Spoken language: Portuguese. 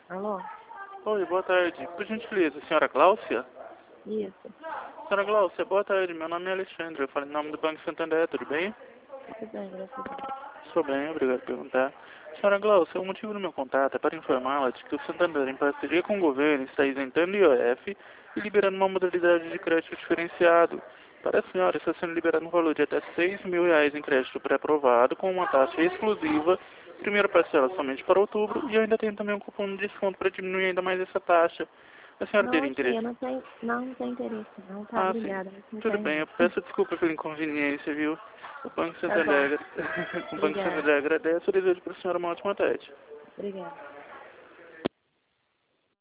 Alô? Oi, boa tarde. Por gentileza, senhora Gláucia? Isso. Senhora Gláucia, boa tarde. Meu nome é Alexandre. Eu falo em nome do Banco Santander, tudo bem? Tudo bem, graças a Deus. Estou bem, obrigado por perguntar. Senhora Gláucia, o motivo do meu contato é para informá-la de que o Santander, em parceria com o governo, está isentando o IOF e liberando uma modalidade de crédito diferenciado. Para a senhora, está sendo liberado um valor de até R$ 6.000 em crédito pré-aprovado, com uma taxa exclusiva, primeira parcela somente para outubro, e eu ainda tenho também um cupom de desconto para diminuir ainda mais essa taxa. A senhora Não, teria aqui, eu interesse? não tenho interesse, não, tá? Ah, sim. Obrigada, mas não Tudo tenho bem, eu não. peço desculpa pela inconveniência, viu? O Banco Tá bom. Santander, o Banco Obrigada. Santander agradece. Eu desejo para a senhora uma ótima tarde. Obrigada.